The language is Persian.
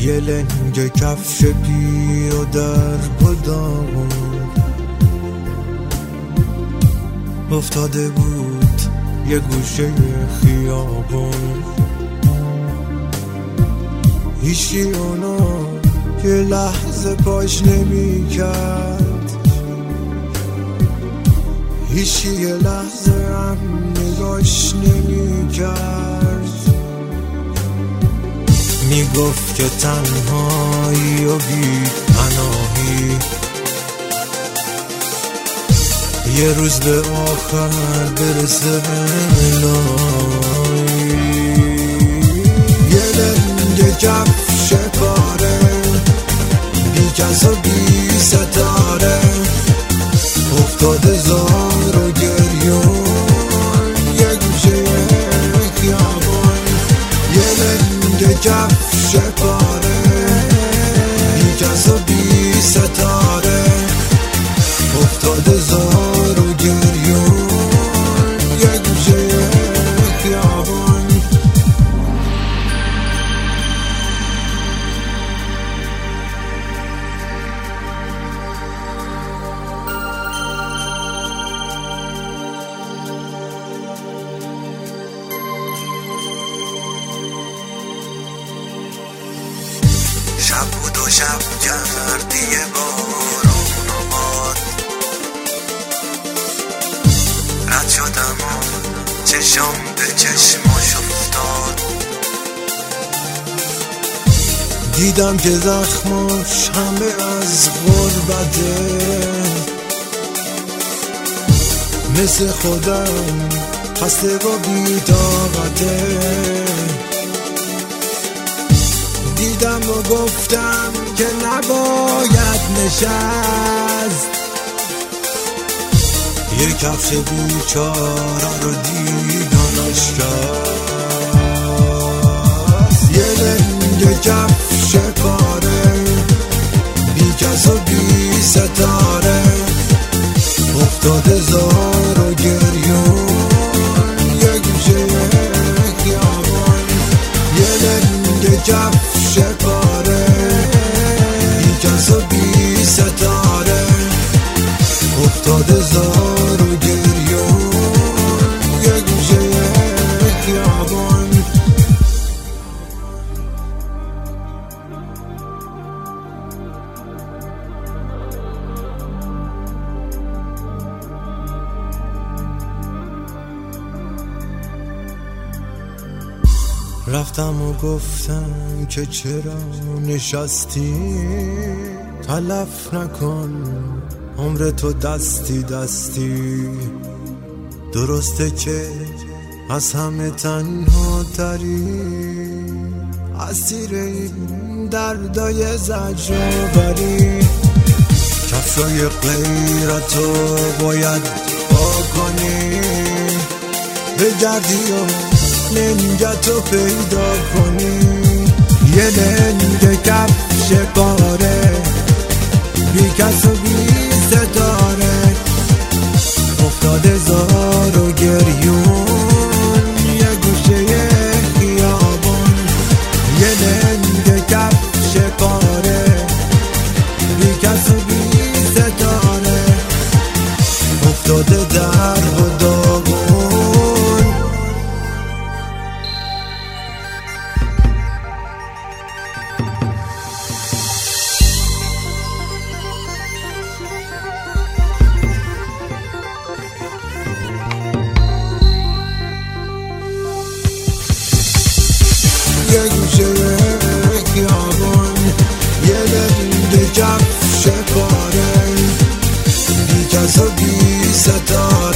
یه لنگ کفش پیر و در پدامون افتاده بود یه گوشه خیابون. هیچی اونو یه لحظه پاش نمی کرد، هیچی یه لحظه هم نگاش نمی کرد. میگفت که تنهایی و بی پناهی یه روز به آخر برسه الهی. یه لنگ کفش پاره بی کس و بی ستاره افتاده زار و گریون یه گوشه خیابون. یه لنگ کفش پاره بی کس و بی ستاره افتاده زار و گریون یه گوشه خیابون. شب بود و شب گردی بارون و باد رد شدم و چشم به چشماش افتاد. دیدم که زخماش همه از غربته، مثل خودم خسته و بی‌طاقته. دیدم و گفتم که نباید نشست، یه کفش بیچاره رو دیدنش کرد. یه لنگ کفش پاره بی کس و بی ستاره افتاده زار و گریون یه گوشه خیابون. یه لنگ کفش پاره بی کس و بی ستاره افتاده زار و گریون یه گوشه خیابون. رفتم و گفتم که چرا نشستی، تلف نکن عمر تو دستی دستی. درسته که از همه تنها تری، اسیر این دردای زجرآوری. کفشای غیرتو باید بکنی، بگردی و لنگتو پیدا کنی. یه لنگ کفش پاره بی کس و بی ستاره افتاده زار و گریون یه گوشه خیابون. یه لنگ کفش پاره بی کس و بی ستاره افتاده در و داغون. یه گوشه خیابون، یه لنگ کفش پاره بی کس و بی ستاره